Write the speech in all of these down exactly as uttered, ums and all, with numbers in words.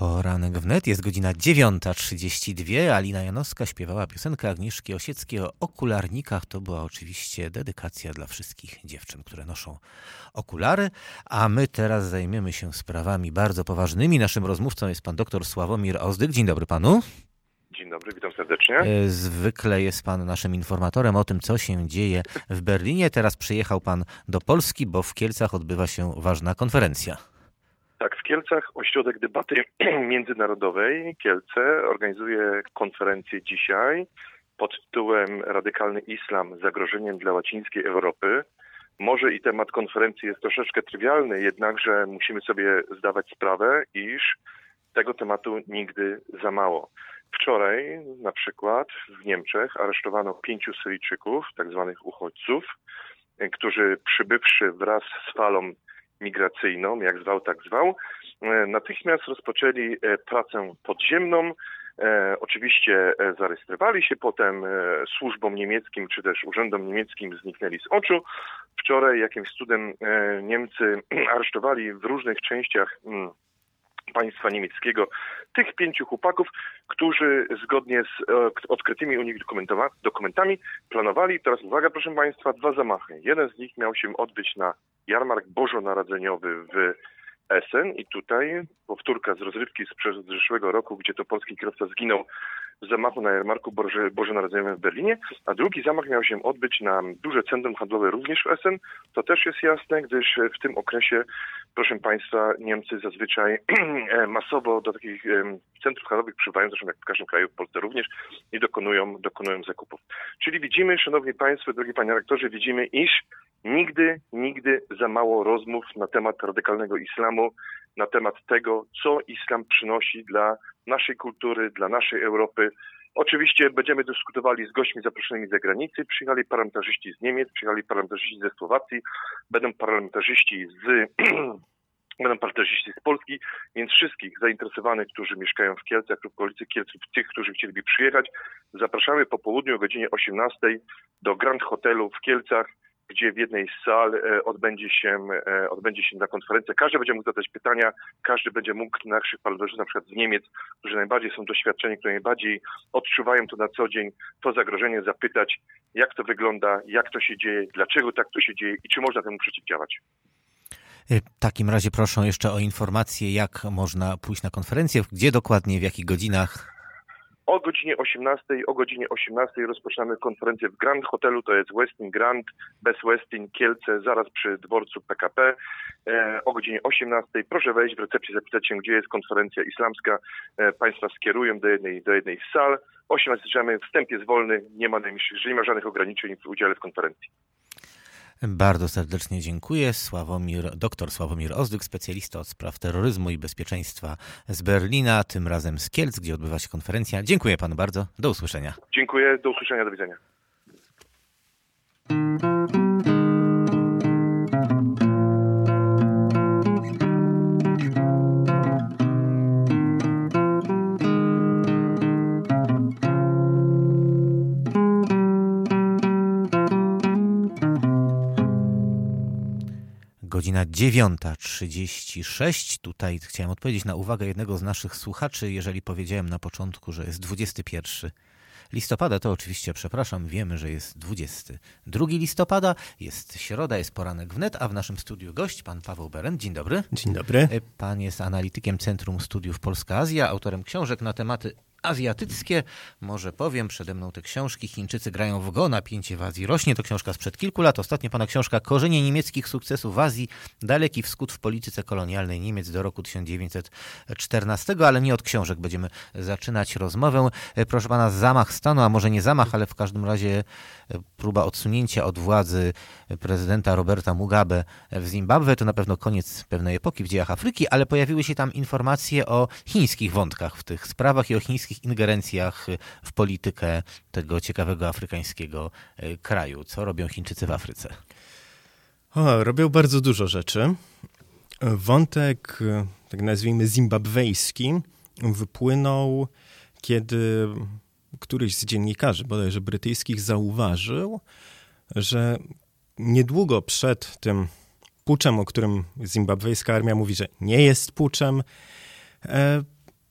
Poranek wnet, jest godzina dziewiąta trzydzieści dwa. Alina Janowska śpiewała piosenkę Agnieszki Osieckiej o okularnikach. To była oczywiście dedykacja dla wszystkich dziewczyn, które noszą okulary. A my teraz zajmiemy się sprawami bardzo poważnymi. Naszym rozmówcą jest pan doktor Sławomir Ozdyk. Dzień dobry panu. Dzień dobry, witam serdecznie. Zwykle jest pan naszym informatorem o tym, co się dzieje w Berlinie. Teraz przyjechał pan do Polski, bo w Kielcach odbywa się ważna konferencja. Tak, w Kielcach Ośrodek Debaty Międzynarodowej Kielce organizuje konferencję dzisiaj pod tytułem Radykalny Islam zagrożeniem dla łacińskiej Europy. Może i temat konferencji jest troszeczkę trywialny, jednakże musimy sobie zdawać sprawę, iż tego tematu nigdy za mało. Wczoraj na przykład w Niemczech aresztowano pięciu Syryjczyków, tak zwanych uchodźców, którzy przybywszy wraz z falą migracyjną, jak zwał, tak zwał, natychmiast rozpoczęli pracę podziemną. E, oczywiście zarejestrowali się potem e, służbom niemieckim, czy też urzędom niemieckim, zniknęli z oczu. Wczoraj jakimś cudem e, Niemcy aresztowali w różnych częściach m, państwa niemieckiego tych pięciu chłopaków, którzy zgodnie z e, odkrytymi u nich dokumentami planowali, teraz uwaga proszę państwa, dwa zamachy. Jeden z nich miał się odbyć na jarmark bożonarodzeniowy w Essen i tutaj powtórka z rozrywki z zeszłego roku, gdzie to polski kierowca zginął w zamachu na jarmarku Boże, bożonarodzeniowym w Berlinie, a drugi zamach miał się odbyć na duże centrum handlowe również w Essen. To też jest jasne, gdyż w tym okresie, proszę państwa, Niemcy zazwyczaj masowo do takich centrów handlowych przybywają, zresztą jak w każdym kraju, w Polsce również, i dokonują, dokonują zakupów. Czyli widzimy, szanowni państwo, drogi panie rektorze, widzimy, iż nigdy, nigdy za mało rozmów na temat radykalnego islamu, na temat tego, co islam przynosi dla naszej kultury, dla naszej Europy. Oczywiście będziemy dyskutowali z gośćmi zaproszonymi z zagranicy. Przyjechali parlamentarzyści z Niemiec, przyjechali parlamentarzyści ze Słowacji, będą parlamentarzyści z... Będą parlamentarzyści z Polski, więc wszystkich zainteresowanych, którzy mieszkają w Kielcach lub w okolicy Kielc, tych, którzy chcieliby przyjechać, zapraszamy po południu o godzinie osiemnastej do Grand Hotelu w Kielcach, gdzie w jednej z sal e, odbędzie się e, odbędzie się ta konferencja. Każdy będzie mógł zadać pytania, każdy będzie mógł naszych parlamentarzystów, na przykład z Niemiec, którzy najbardziej są doświadczeni, którzy najbardziej odczuwają to na co dzień, to zagrożenie, zapytać, jak to wygląda, jak to się dzieje, dlaczego tak to się dzieje i czy można temu przeciwdziałać. W takim razie proszę jeszcze o informację, jak można pójść na konferencję, gdzie dokładnie, w jakich godzinach? O godzinie osiemnastej, o godzinie osiemnastej rozpoczynamy konferencję w Grand Hotelu, to jest Westin Grand, bez Westin, Kielce, zaraz przy dworcu P K P. E, o godzinie osiemnastej proszę wejść w recepcję, zapytać się, gdzie jest konferencja islamska. E, państwa skierują do jednej, do jednej z sal. O osiemnastej zaczynamy, wstęp jest wolny, nie ma, nie ma żadnych ograniczeń w udziale w konferencji. Bardzo serdecznie dziękuję. Sławomir, doktor Sławomir Ozdyk, specjalista od spraw terroryzmu i bezpieczeństwa z Berlina, tym razem z Kielc, gdzie odbywa się konferencja. Dziękuję panu bardzo. Do usłyszenia. Dziękuję. Do usłyszenia. Do widzenia. Godzina dziewiąta trzydzieści sześć. Tutaj chciałem odpowiedzieć na uwagę jednego z naszych słuchaczy. Jeżeli powiedziałem na początku, że jest dwudziestego pierwszego listopada, to oczywiście przepraszam. Wiemy, że jest dwudziestego drugiego listopada. Jest środa, jest poranek wnet, a w naszym studiu gość, pan Paweł Berend. Dzień dobry. Dzień dobry. Pan jest analitykiem Centrum Studiów Polska-Azja, autorem książek na tematy azjatyckie. Może powiem, przede mną te książki. Chińczycy grają w go, napięcie w Azji rośnie. To książka sprzed kilku lat. Ostatnio pana książka Korzenie niemieckich sukcesów w Azji. Daleki wschód w polityce kolonialnej Niemiec do roku tysiąc dziewięćset czternastego. Ale nie od książek będziemy zaczynać rozmowę. Proszę pana, zamach stanu, a może nie zamach, ale w każdym razie próba odsunięcia od władzy prezydenta Roberta Mugabe w Zimbabwe. To na pewno koniec pewnej epoki w dziejach Afryki, ale pojawiły się tam informacje o chińskich wątkach w tych sprawach i o chińskich ingerencjach w politykę tego ciekawego afrykańskiego kraju. Co robią Chińczycy w Afryce? O, robią bardzo dużo rzeczy. Wątek, tak nazwijmy, zimbabwejski wypłynął, kiedy któryś z dziennikarzy, bodajże brytyjskich, zauważył, że niedługo przed tym puczem, o którym zimbabwejska armia mówi, że nie jest puczem,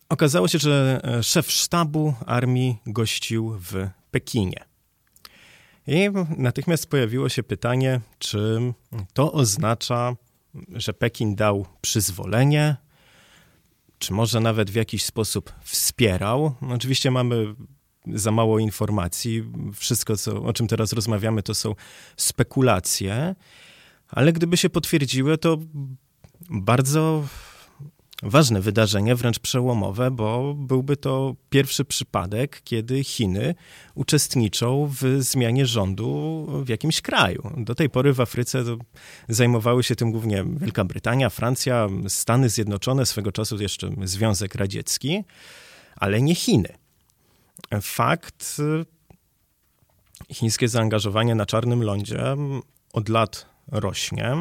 okazało się, że szef sztabu armii gościł w Pekinie. I natychmiast pojawiło się pytanie, czy to oznacza, że Pekin dał przyzwolenie, czy może nawet w jakiś sposób wspierał. Oczywiście mamy za mało informacji. Wszystko, co, o czym teraz rozmawiamy, to są spekulacje, ale gdyby się potwierdziły, to bardzo ważne wydarzenie, wręcz przełomowe, bo byłby to pierwszy przypadek, kiedy Chiny uczestniczą w zmianie rządu w jakimś kraju. Do tej pory w Afryce zajmowały się tym głównie Wielka Brytania, Francja, Stany Zjednoczone, swego czasu jeszcze Związek Radziecki, ale nie Chiny. Fakt, chińskie zaangażowanie na Czarnym Lądzie od lat rośnie.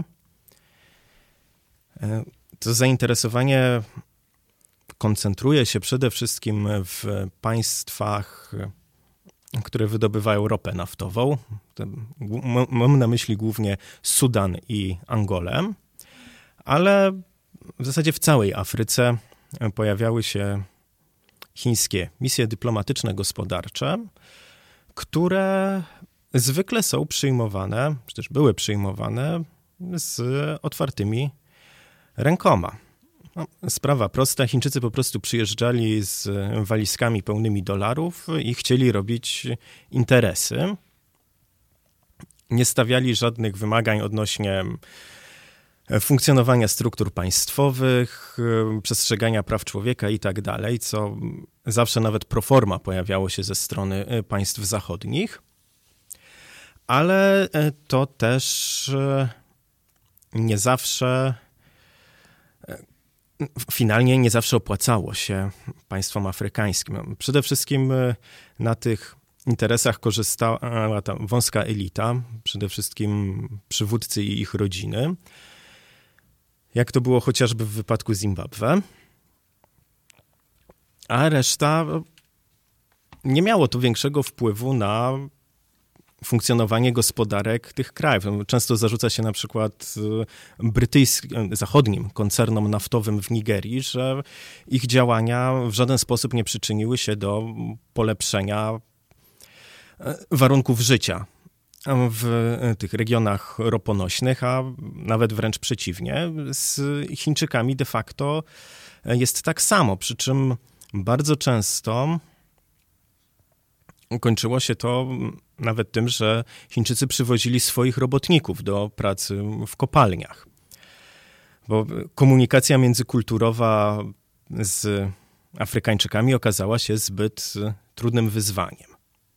To zainteresowanie koncentruje się przede wszystkim w państwach, które wydobywają ropę naftową. Mam na myśli głównie Sudan i Angolę, ale w zasadzie w całej Afryce pojawiały się chińskie misje dyplomatyczne, gospodarcze, które zwykle są przyjmowane, czy też były przyjmowane z otwartymi rękoma. No, sprawa prosta. Chińczycy po prostu przyjeżdżali z walizkami pełnymi dolarów i chcieli robić interesy. Nie stawiali żadnych wymagań odnośnie funkcjonowania struktur państwowych, przestrzegania praw człowieka i tak dalej, co zawsze nawet pro forma pojawiało się ze strony państw zachodnich. Ale to też nie zawsze, finalnie nie zawsze opłacało się państwom afrykańskim. Przede wszystkim na tych interesach korzystała ta wąska elita, przede wszystkim przywódcy i ich rodziny, jak to było chociażby w wypadku Zimbabwe. A reszta nie miało to większego wpływu na funkcjonowanie gospodarek tych krajów. Często zarzuca się na przykład brytyjskim, zachodnim koncernom naftowym w Nigerii, że ich działania w żaden sposób nie przyczyniły się do polepszenia warunków życia w tych regionach roponośnych, a nawet wręcz przeciwnie. Z Chińczykami de facto jest tak samo, przy czym bardzo często kończyło się to nawet tym, że Chińczycy przywozili swoich robotników do pracy w kopalniach. Bo komunikacja międzykulturowa z Afrykańczykami okazała się zbyt trudnym wyzwaniem.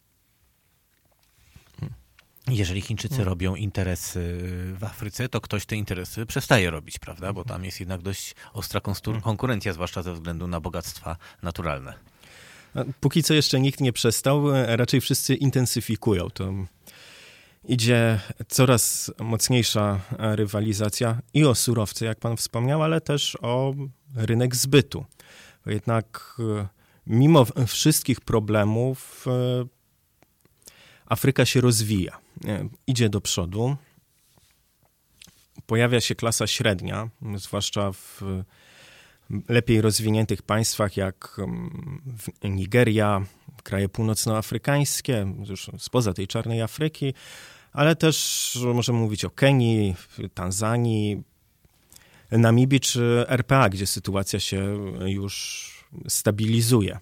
Jeżeli Chińczycy robią interesy w Afryce, to ktoś te interesy przestaje robić, prawda? Bo tam jest jednak dość ostra konkurencja, zwłaszcza ze względu na bogactwa naturalne. Póki co jeszcze nikt nie przestał, raczej wszyscy intensyfikują. To idzie coraz mocniejsza rywalizacja i o surowce, jak pan wspomniał, ale też o rynek zbytu. Jednak mimo wszystkich problemów Afryka się rozwija, idzie do przodu. Pojawia się klasa średnia, zwłaszcza w lepiej rozwiniętych państwach jak Nigeria, kraje północnoafrykańskie, już spoza tej czarnej Afryki, ale też możemy mówić o Kenii, Tanzanii, Namibii czy R P A, gdzie sytuacja się już stabilizuje.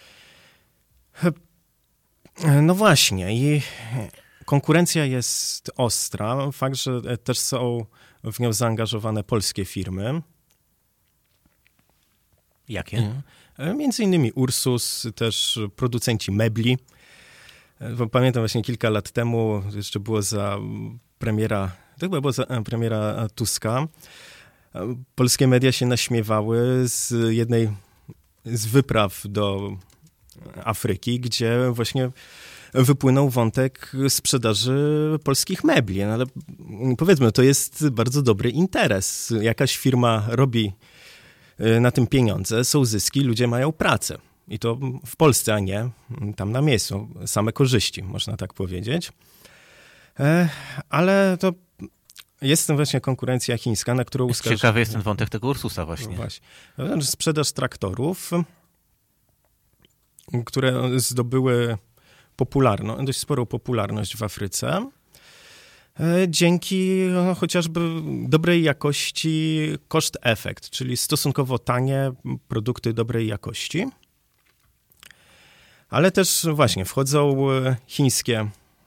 No właśnie, i konkurencja jest ostra. Fakt, że też są w nią zaangażowane polskie firmy. Jakie? Między innymi Ursus, też producenci mebli. Pamiętam właśnie kilka lat temu, jeszcze było za premiera, to chyba było za premiera Tuska, polskie media się naśmiewały z jednej z wypraw do Afryki, gdzie właśnie wypłynął wątek sprzedaży polskich mebli. No ale powiedzmy, to jest bardzo dobry interes. Jakaś firma robi na tym pieniądze, są zyski, ludzie mają pracę. I to w Polsce, a nie tam na miejscu. Same korzyści, można tak powiedzieć. Ale to jest właśnie konkurencja chińska, na którą uskarża... Ciekawy jest ten wątek tego Ursusa właśnie. No właśnie. Sprzedaż traktorów które zdobyły popularność, dość sporą popularność w Afryce, dzięki chociażby dobrej jakości koszt-efekt, czyli stosunkowo tanie produkty dobrej jakości. Ale też właśnie wchodzą chińskie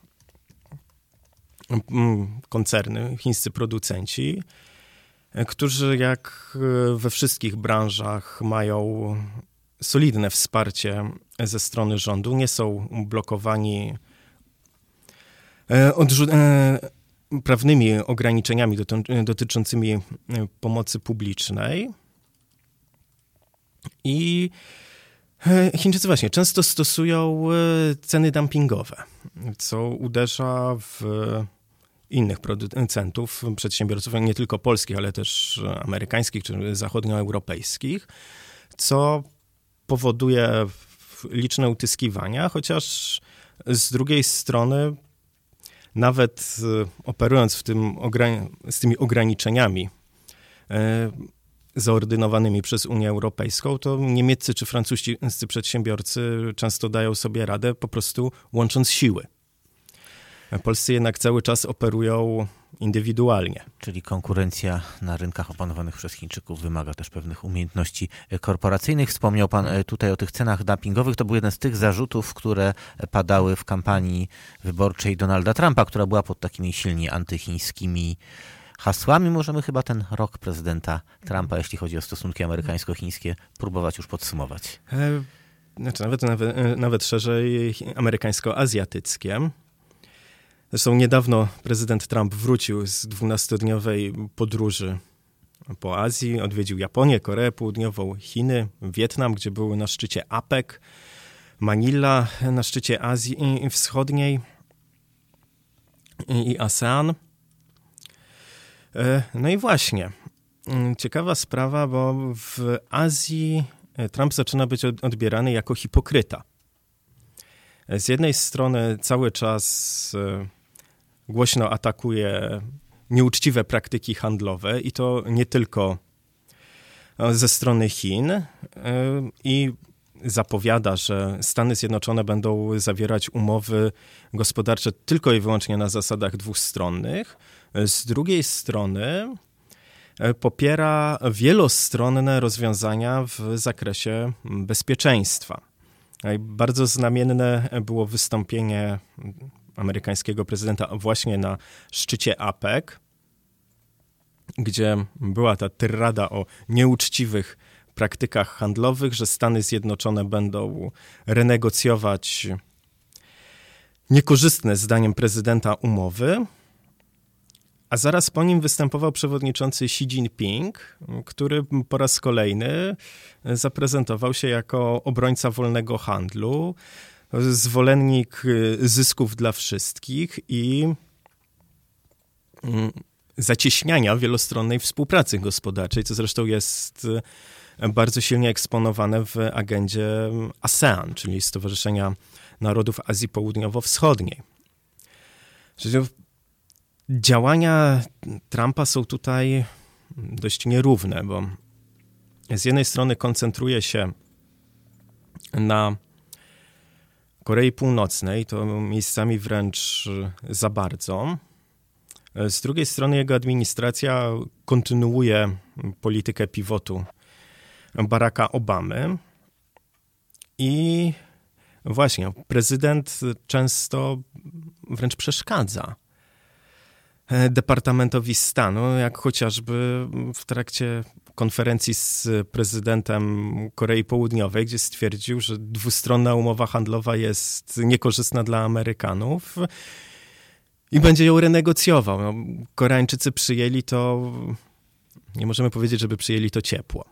koncerny, chińscy producenci, którzy jak we wszystkich branżach mają solidne wsparcie ze strony rządu, nie są blokowani odrzu- prawnymi ograniczeniami doty- dotyczącymi pomocy publicznej. I Chińczycy właśnie często stosują ceny dumpingowe, co uderza w innych producentów, przedsiębiorców, nie tylko polskich, ale też amerykańskich czy zachodnioeuropejskich, co powoduje liczne utyskiwania, chociaż z drugiej strony nawet operując w tym z tymi ograniczeniami zaordynowanymi przez Unię Europejską, to niemieccy czy francuscy przedsiębiorcy często dają sobie radę po prostu łącząc siły. Polscy jednak cały czas operują indywidualnie. Czyli konkurencja na rynkach opanowanych przez Chińczyków wymaga też pewnych umiejętności korporacyjnych. Wspomniał pan tutaj o tych cenach dumpingowych. To był jeden z tych zarzutów, które padały w kampanii wyborczej Donalda Trumpa, która była pod takimi silnie antychińskimi hasłami. Możemy chyba ten rok prezydenta Trumpa, jeśli chodzi o stosunki amerykańsko-chińskie, próbować już podsumować. E, znaczy nawet, nawet, nawet szerzej amerykańsko-azjatyckie. Zresztą niedawno prezydent Trump wrócił z dwunastodniowej podróży po Azji. Odwiedził Japonię, Koreę Południową, Chiny, Wietnam, gdzie był na szczycie A P E C, Manila na szczycie Azji Wschodniej i ASEAN. No i właśnie, ciekawa sprawa, bo w Azji Trump zaczyna być odbierany jako hipokryta. Z jednej strony cały czas głośno atakuje nieuczciwe praktyki handlowe i to nie tylko ze strony Chin i zapowiada, że Stany Zjednoczone będą zawierać umowy gospodarcze tylko i wyłącznie na zasadach dwustronnych. Z drugiej strony popiera wielostronne rozwiązania w zakresie bezpieczeństwa. Bardzo znamienne było wystąpienie amerykańskiego prezydenta właśnie na szczycie A P E C, gdzie była ta tyrada o nieuczciwych praktykach handlowych, że Stany Zjednoczone będą renegocjować niekorzystne zdaniem prezydenta umowy, a zaraz po nim występował przewodniczący Xi Jinping, który po raz kolejny zaprezentował się jako obrońca wolnego handlu, zwolennik zysków dla wszystkich i zacieśniania wielostronnej współpracy gospodarczej, co zresztą jest bardzo silnie eksponowane w agendzie ASEAN, czyli Stowarzyszenia Narodów Azji Południowo-Wschodniej. Działania Trumpa są tutaj dość nierówne, bo z jednej strony koncentruje się na Korei Północnej, to miejscami wręcz za bardzo. Z drugiej strony jego administracja kontynuuje politykę pivotu Baracka Obamy i właśnie prezydent często wręcz przeszkadza Departamentowi Stanu, jak chociażby w trakcie konferencji z prezydentem Korei Południowej, gdzie stwierdził, że dwustronna umowa handlowa jest niekorzystna dla Amerykanów i będzie ją renegocjował. No, Koreańczycy przyjęli to, nie możemy powiedzieć, żeby przyjęli to ciepło.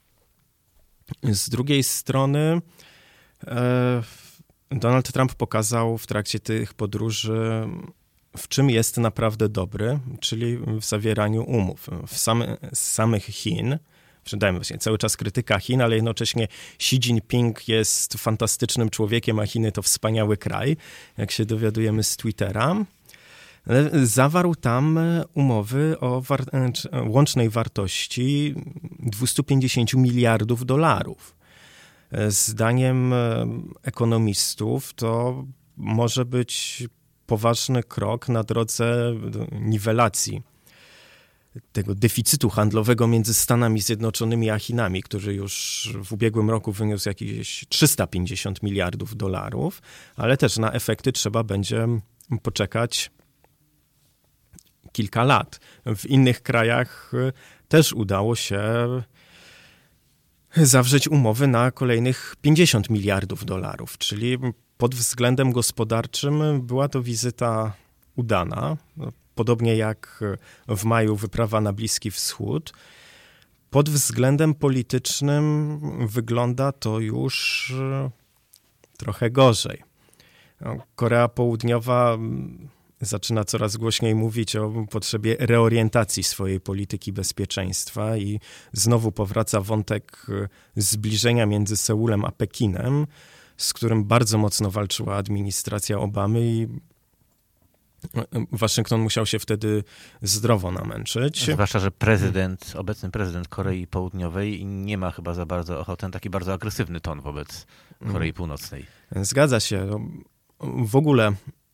Z drugiej strony e, Donald Trump pokazał w trakcie tych podróży, w czym jest naprawdę dobry, czyli w zawieraniu umów. W same, z samych Chin, przydajmy właśnie cały czas krytyka Chin, ale jednocześnie Xi Jinping jest fantastycznym człowiekiem, a Chiny to wspaniały kraj, jak się dowiadujemy z Twittera. Zawarł tam umowy o war- łącznej wartości dwieście pięćdziesiąt miliardów dolarów. Zdaniem ekonomistów to może być poważny krok na drodze niwelacji tego deficytu handlowego między Stanami Zjednoczonymi a Chinami, który już w ubiegłym roku wyniósł jakieś trzysta pięćdziesiąt miliardów dolarów, ale też na efekty trzeba będzie poczekać kilka lat. W innych krajach też udało się zawrzeć umowy na kolejnych pięćdziesiąt miliardów dolarów, czyli pod względem gospodarczym była to wizyta udana, podobnie jak w maju wyprawa na Bliski Wschód. Pod względem politycznym wygląda to już trochę gorzej. Korea Południowa zaczyna coraz głośniej mówić o potrzebie reorientacji swojej polityki bezpieczeństwa i znowu powraca wątek zbliżenia między Seulem a Pekinem, z którym bardzo mocno walczyła administracja Obamy i Waszyngton musiał się wtedy zdrowo namęczyć. Zwłaszcza, że prezydent, obecny prezydent Korei Południowej nie ma chyba za bardzo ochoty na taki bardzo agresywny ton wobec Korei Północnej. Zgadza się. W ogóle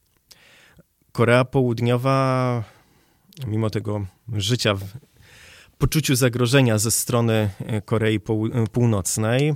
Korea Południowa, mimo tego życia w poczuciu zagrożenia ze strony Korei Północnej,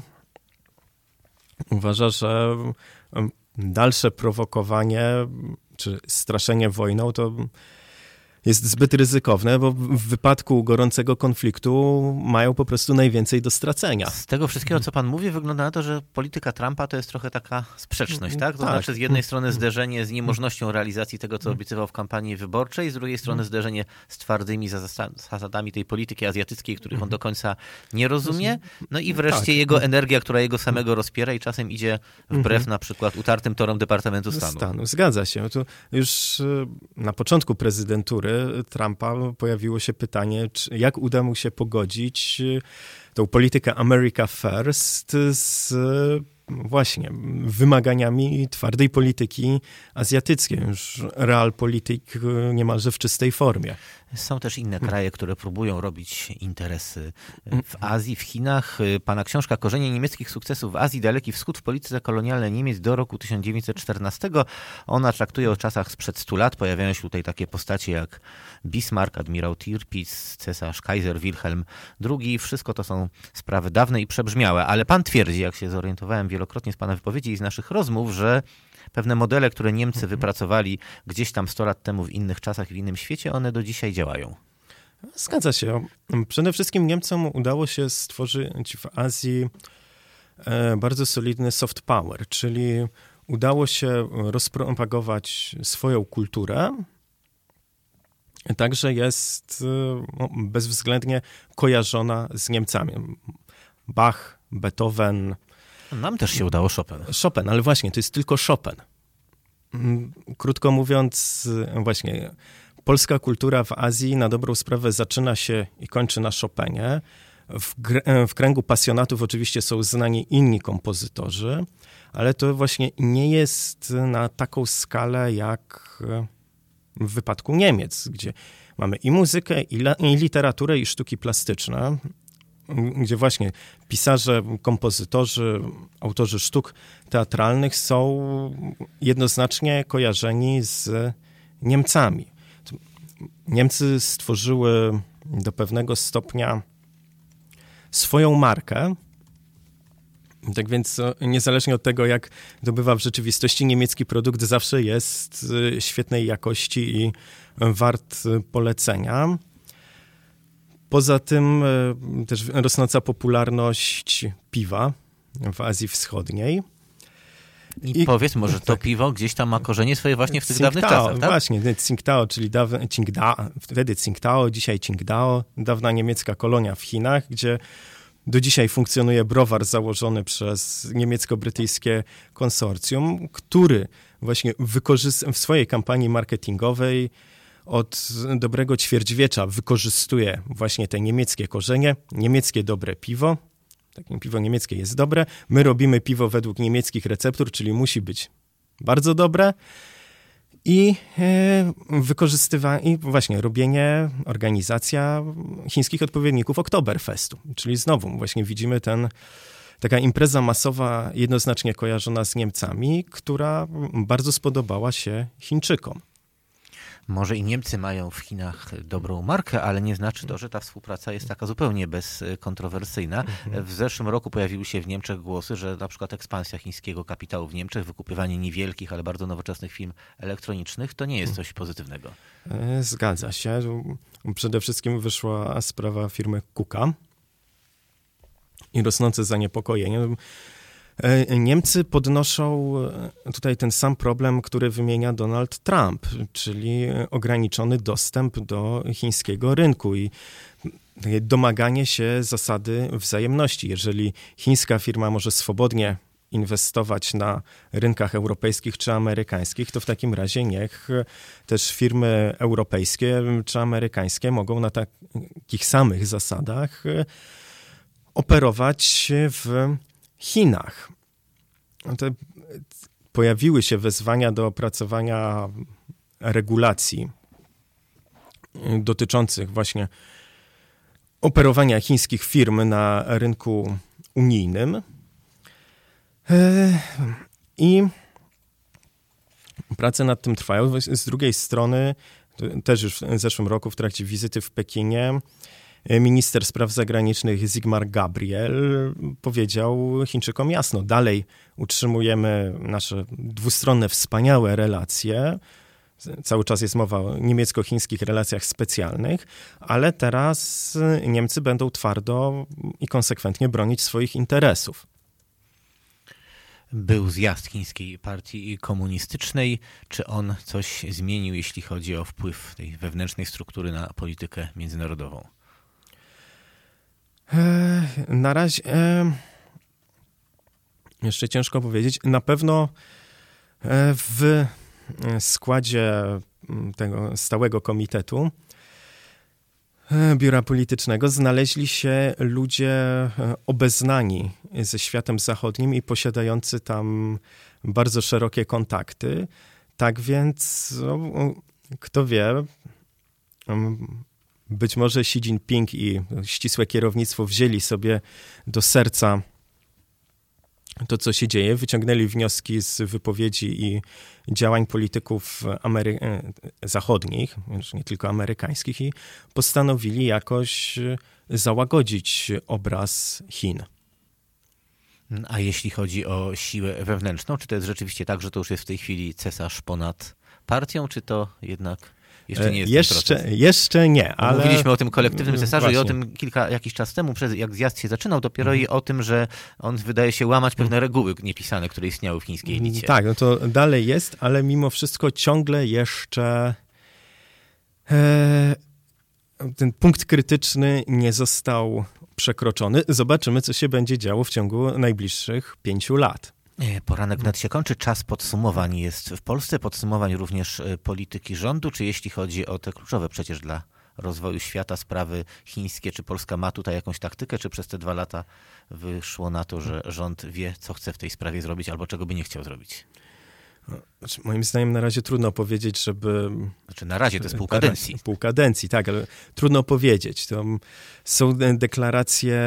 uważa, że dalsze prowokowanie czy straszenie wojną to jest zbyt ryzykowne, bo w wypadku gorącego konfliktu mają po prostu najwięcej do stracenia. Z tego wszystkiego, co pan mówi, wygląda na to, że polityka Trumpa to jest trochę taka sprzeczność, tak? To tak. Znaczy z jednej strony zderzenie z niemożnością realizacji tego, co obiecywał w kampanii wyborczej, z drugiej strony zderzenie z twardymi zasadami tej polityki azjatyckiej, których on do końca nie rozumie. No i wreszcie tak. jego energia, która jego samego rozpiera i czasem idzie wbrew na przykład utartym torom Departamentu Stanu. Stanu. Zgadza się. Tu już na początku prezydentury Trumpa pojawiło się pytanie, czy, jak uda mu się pogodzić tą politykę America First z właśnie wymaganiami twardej polityki azjatyckiej, już realpolitik niemalże w czystej formie. Są też inne kraje, które próbują robić interesy w Azji, w Chinach. Pana książka Korzenie niemieckich sukcesów w Azji, Daleki Wschód w polityce kolonialnej Niemiec do roku tysiąc dziewięćset czternastego. Ona traktuje o czasach sprzed stu lat. Pojawiają się tutaj takie postacie jak Bismarck, admirał Tirpitz, cesarz Kaiser Wilhelm drugi. Wszystko to są sprawy dawne i przebrzmiałe. Ale pan twierdzi, jak się zorientowałem wielokrotnie z pana wypowiedzi i z naszych rozmów, że pewne modele, które Niemcy wypracowali gdzieś tam sto lat temu w innych czasach i w innym świecie, one do dzisiaj działają. Zgadza się. Przede wszystkim Niemcom udało się stworzyć w Azji bardzo solidny soft power, czyli udało się rozpropagować swoją kulturę, także jest bezwzględnie kojarzona z Niemcami. Bach, Beethoven. Nam też się udało Chopin. Chopin, ale właśnie, to jest tylko Chopin. Krótko mówiąc, właśnie, polska kultura w Azji na dobrą sprawę zaczyna się i kończy na Chopinie. W, w kręgu pasjonatów oczywiście są znani inni kompozytorzy, ale to właśnie nie jest na taką skalę jak w wypadku Niemiec, gdzie mamy i muzykę, i, la, i literaturę, i sztuki plastyczne, gdzie właśnie pisarze, kompozytorzy, autorzy sztuk teatralnych są jednoznacznie kojarzeni z Niemcami. Niemcy stworzyły do pewnego stopnia swoją markę. Tak więc niezależnie od tego, jak to bywa w rzeczywistości, niemiecki produkt zawsze jest świetnej jakości i wart polecenia. Poza tym też rosnąca popularność piwa w Azji Wschodniej. I, I powiedz, może to tak. piwo gdzieś tam ma korzenie swoje właśnie w tych Tsingtao, dawnych czasach, tak? Właśnie, Tsingtao, czyli dawne, Qingdao, wtedy Tsingtao, dzisiaj Qingdao, dawna niemiecka kolonia w Chinach, gdzie do dzisiaj funkcjonuje browar założony przez niemiecko-brytyjskie konsorcjum, który właśnie wykorzyst- w swojej kampanii marketingowej od dobrego ćwierćwiecza wykorzystuje właśnie te niemieckie korzenie, niemieckie dobre piwo. Takie piwo niemieckie jest dobre. My robimy piwo według niemieckich receptur, czyli musi być bardzo dobre. I e, wykorzystywanie, i właśnie robienie, organizacja chińskich odpowiedników Oktoberfestu. Czyli znowu właśnie widzimy ten taka impreza masowa jednoznacznie kojarzona z Niemcami, która bardzo spodobała się Chińczykom. Może i Niemcy mają w Chinach dobrą markę, ale nie znaczy to, że ta współpraca jest taka zupełnie bezkontrowersyjna. W zeszłym roku pojawiły się w Niemczech głosy, że na przykład ekspansja chińskiego kapitału w Niemczech, wykupywanie niewielkich, ale bardzo nowoczesnych firm elektronicznych, to nie jest coś pozytywnego. Zgadza się. Przede wszystkim wyszła sprawa firmy Kuka i rosnące zaniepokojenie. Niemcy podnoszą tutaj ten sam problem, który wymienia Donald Trump, czyli ograniczony dostęp do chińskiego rynku i domaganie się zasady wzajemności. Jeżeli chińska firma może swobodnie inwestować na rynkach europejskich czy amerykańskich, to w takim razie niech też firmy europejskie czy amerykańskie mogą na takich samych zasadach operować w Chinach. Te pojawiły się wezwania do opracowania regulacji dotyczących właśnie operowania chińskich firm na rynku unijnym. I prace nad tym trwają. Z drugiej strony, też już w zeszłym roku w trakcie wizyty w Pekinie, minister spraw zagranicznych Sigmar Gabriel powiedział Chińczykom jasno, dalej utrzymujemy nasze dwustronne, wspaniałe relacje. Cały czas jest mowa o niemiecko-chińskich relacjach specjalnych, ale teraz Niemcy będą twardo i konsekwentnie bronić swoich interesów. Był zjazd Chińskiej Partii Komunistycznej. Czy on coś zmienił, jeśli chodzi o wpływ tej wewnętrznej struktury na politykę międzynarodową? Na razie jeszcze ciężko powiedzieć. Na pewno w składzie tego stałego komitetu biura politycznego znaleźli się ludzie obeznani ze światem zachodnim i posiadający tam bardzo szerokie kontakty. Tak więc, no, kto wie, być może Xi Jinping i ścisłe kierownictwo wzięli sobie do serca to, co się dzieje, wyciągnęli wnioski z wypowiedzi i działań polityków Amery- zachodnich, nie tylko amerykańskich, i postanowili jakoś załagodzić obraz Chin. A jeśli chodzi o siłę wewnętrzną, czy to jest rzeczywiście tak, że to już jest w tej chwili cesarz ponad partią, czy to jednak jeszcze nie jest jeszcze, ten proces? Jeszcze nie, ale... Mówiliśmy o tym kolektywnym cesarzu Właśnie. i o tym kilka, jakiś czas temu, przed, jak zjazd się zaczynał, dopiero mhm. i o tym, że on wydaje się łamać pewne reguły niepisane, które istniały w chińskiej elicie. Tak, no to dalej jest, ale mimo wszystko ciągle jeszcze e, ten punkt krytyczny nie został przekroczony. Zobaczymy, co się będzie działo w ciągu najbliższych pięciu lat. Poranek wnet się kończy, czas podsumowań jest w Polsce, podsumowań również polityki rządu, czy jeśli chodzi o te kluczowe przecież dla rozwoju świata sprawy chińskie, czy Polska ma tutaj jakąś taktykę, czy przez te dwa lata wyszło na to, że rząd wie, co chce w tej sprawie zrobić, albo czego by nie chciał zrobić? Znaczy, moim zdaniem na razie trudno powiedzieć, żeby... Znaczy na razie to jest pół kadencji. Pół kadencji, tak, ale trudno powiedzieć. To są deklaracje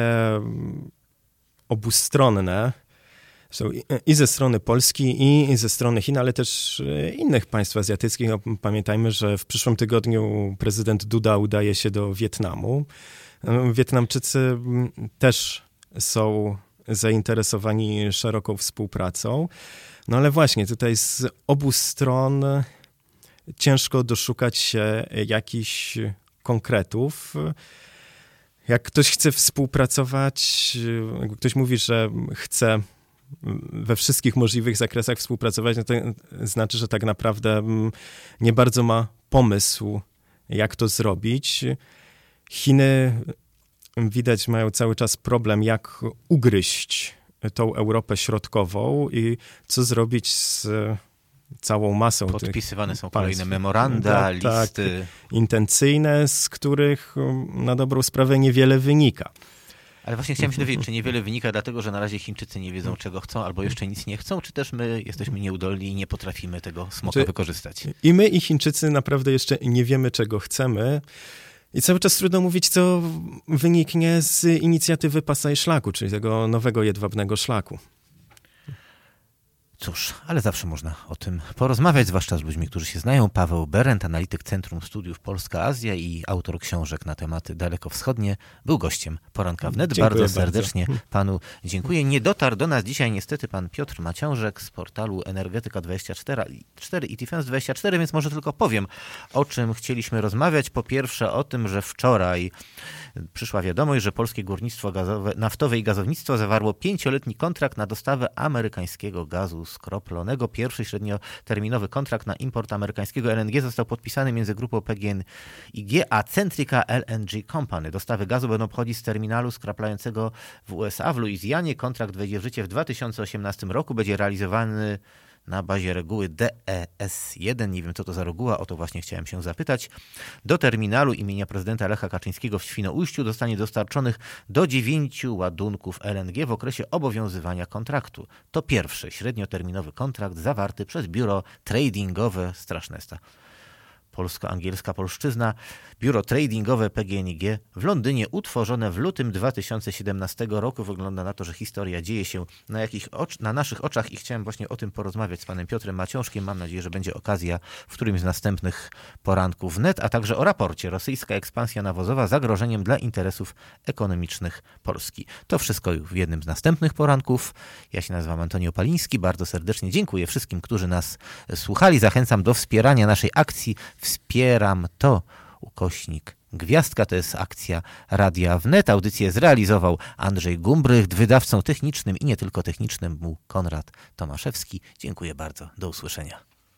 obustronne, są i ze strony Polski, i ze strony Chin, ale też innych państw azjatyckich. No, pamiętajmy, że w przyszłym tygodniu prezydent Duda udaje się do Wietnamu. Wietnamczycy też są zainteresowani szeroką współpracą. No ale właśnie, tutaj z obu stron ciężko doszukać się jakichś konkretów. Jak ktoś chce współpracować, jak ktoś mówi, że chce we wszystkich możliwych zakresach współpracować, no to znaczy, że tak naprawdę nie bardzo ma pomysł, jak to zrobić. Chiny, widać, mają cały czas problem, jak ugryźć tą Europę Środkową i co zrobić z całą masą Podpisywane tych są państw. kolejne memoranda, tak, listy. Tak, intencyjne, z których na dobrą sprawę niewiele wynika. Ale właśnie chciałem się dowiedzieć, czy niewiele wynika dlatego, że na razie Chińczycy nie wiedzą, czego chcą, albo jeszcze nic nie chcą, czy też my jesteśmy nieudolni i nie potrafimy tego smoka czy wykorzystać? I my, i Chińczycy naprawdę jeszcze nie wiemy, czego chcemy. I cały czas trudno mówić, co wyniknie z inicjatywy Pasa i Szlaku, czyli tego nowego jedwabnego szlaku. Cóż, ale zawsze można o tym porozmawiać, zwłaszcza z ludźmi, którzy się znają. Paweł Berent, analityk Centrum Studiów Polska-Azja i autor książek na tematy dalekowschodnie, był gościem Poranka Wnet. Dziękuję bardzo serdecznie bardzo. panu dziękuję. Nie dotarł do nas dzisiaj niestety pan Piotr Maciążek z portalu Energetyka dwadzieścia cztery i Defense dwadzieścia cztery, więc może tylko powiem, o czym chcieliśmy rozmawiać. Po pierwsze o tym, że wczoraj przyszła wiadomość, że polskie górnictwo gazowe, naftowe i gazownictwo zawarło pięcioletni kontrakt na dostawę amerykańskiego gazu skroplonego. Pierwszy średnioterminowy kontrakt na import amerykańskiego L N G został podpisany między grupą P G N I G a Centrica L N G Company. Dostawy gazu będą pochodzić z terminalu skraplającego w U S A w Luizjanie. Kontrakt wejdzie w życie w dwa tysiące osiemnastym roku. Będzie realizowany na bazie reguły D E S jeden. Nie wiem, co to za reguła, o to właśnie chciałem się zapytać. Do terminalu imienia prezydenta Lecha Kaczyńskiego w Świnoujściu zostanie dostarczonych do dziewięciu ładunków L N G w okresie obowiązywania kontraktu. To pierwszy średnioterminowy kontrakt zawarty przez biuro tradingowe, straszne jest ta polsko-angielska polszczyzna, biuro tradingowe P G N I G w Londynie, utworzone w lutym dwa tysiące siedemnastego roku. Wygląda na to, że historia dzieje się na, jakich ocz- na naszych oczach i chciałem właśnie o tym porozmawiać z panem Piotrem Maciążkiem. Mam nadzieję, że będzie okazja w którymś z następnych poranków wnet, a także o raporcie Rosyjska ekspansja nawozowa zagrożeniem dla interesów ekonomicznych Polski. To wszystko w jednym z następnych poranków. Ja się nazywam Antoni Opaliński. Bardzo serdecznie dziękuję wszystkim, którzy nas słuchali. Zachęcam do wspierania naszej akcji Wspieram to, ukośnik Gwiazdka, to jest akcja Radia Wnet. Audycję zrealizował Andrzej Gumbrych, wydawcą technicznym i nie tylko technicznym był Konrad Tomaszewski. Dziękuję bardzo, do usłyszenia.